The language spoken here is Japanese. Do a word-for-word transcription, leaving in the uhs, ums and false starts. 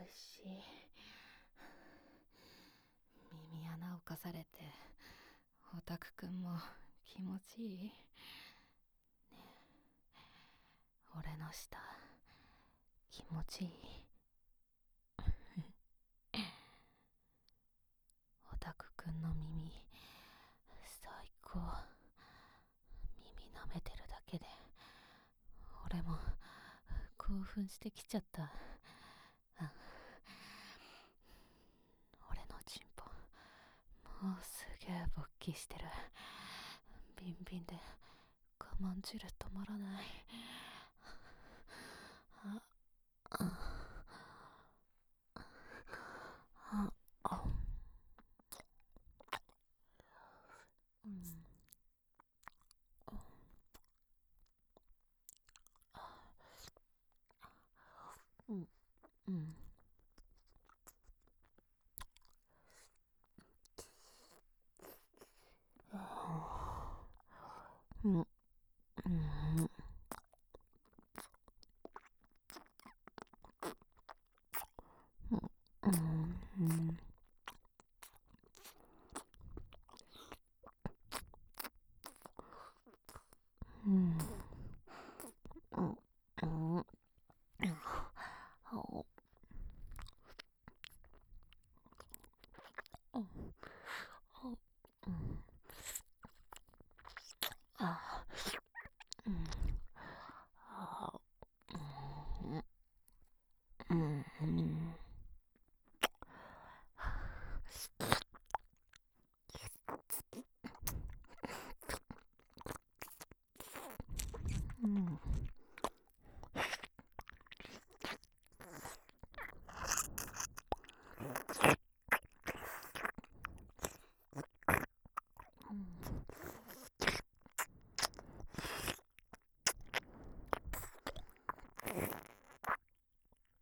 いしい。耳穴をかされてオタクくんも気持ちいい？ねえ、俺の舌気持ちいい？オタクくんの耳最高。耳舐めてるだけで俺も興奮してきちゃった。俺のチンポもうすげえ勃起してる。ビンビンで我慢汁止まらない。ああああうんうんうんうんうんうんうんうんあうんあうんうんうん